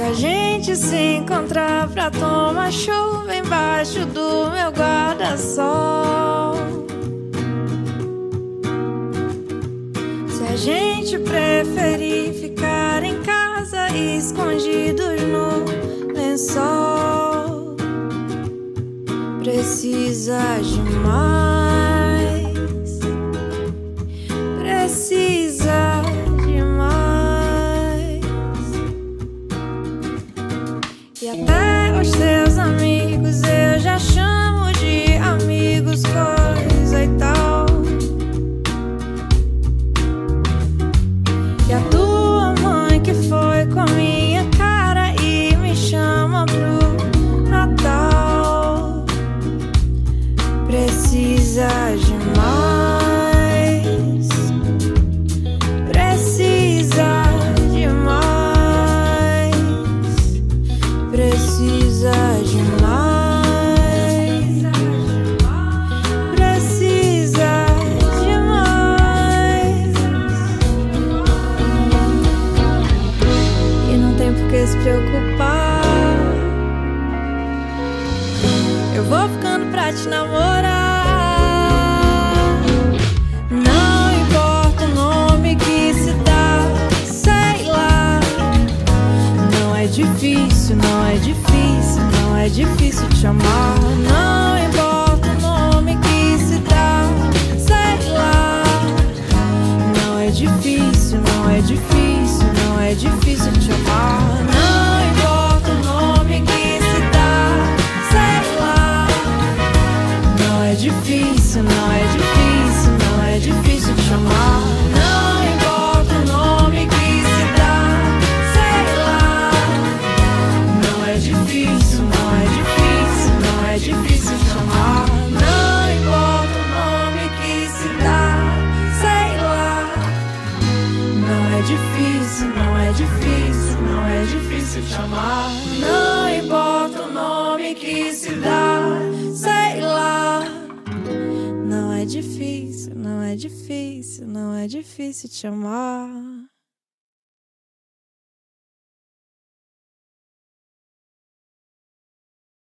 a gente se encontrar pra tomar chuva embaixo do meu guarda-sol. Se a gente preferir ficar em casa escondidos no lençol, precisa demais, precisa demais. E até os teus amigos eu já chamo de amigos, coisa e tal. E a tua mãe que foi com a minha cara e me chama pro Natal, precisa demais, precisa demais, precisa demais, precisa demais. E não tem por que se preocupar, eu vou ficando pra te namorar. Não importa o nome que se dá, sei lá. Não é difícil, não é difícil, não é difícil te amar. Não importa o nome que se dá, sei lá. Não é difícil, não é difícil, não é difícil te amar. Não importa o nome que se dá, sei lá. Não é difícil, não é difícil, não é difícil te amar. Não importa o nome que se dá, sei lá. Não é difícil, não é difícil, não é difícil te amar. Não importa o nome que se dá, sei lá. Não é difícil, não é difícil, não é difícil te amar. Não importa o nome que se dá, sei lá. Não é difícil, não é difícil, não é difícil te amar.